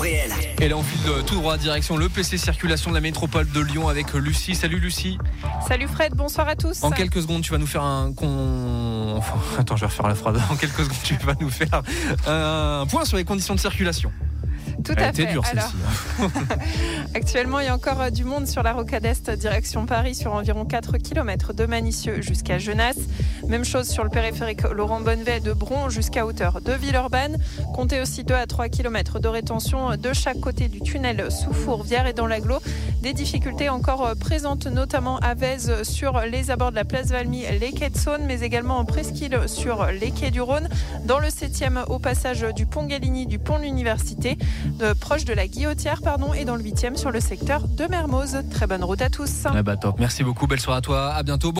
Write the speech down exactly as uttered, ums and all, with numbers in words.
réel. Et là on file tout droit direction le P C Circulation de la métropole de Lyon avec Lucie. Salut Lucie. Salut Fred, bonsoir à tous. En quelques secondes tu vas nous faire un con... Attends, je vais refaire la phrase. En quelques secondes tu vas nous faire un point sur les conditions de circulation. Tout à fait. Dur, Alors, actuellement, il y a encore du monde sur la rocade Est, direction Paris, sur environ quatre kilomètres de Manicieux jusqu'à Genasse. Même chose sur le périphérique Laurent Bonnevet de Bron jusqu'à hauteur de Villeurbanne. Comptez aussi deux à trois kilomètres de rétention de chaque côté du tunnel sous Fourvière et dans l'Agglo. Des difficultés encore présentes, notamment à Vèze sur les abords de la place Valmy, les quais de Saône, mais également en presqu'île sur les quais du Rhône. Dans le septième, au passage du pont Galigny, du pont de l'Université, de, proche de la Guillotière, pardon, et dans le huitième sur le secteur de Mermoz. Très bonne route à tous. Ah bah top, merci beaucoup, belle soirée à toi, à bientôt.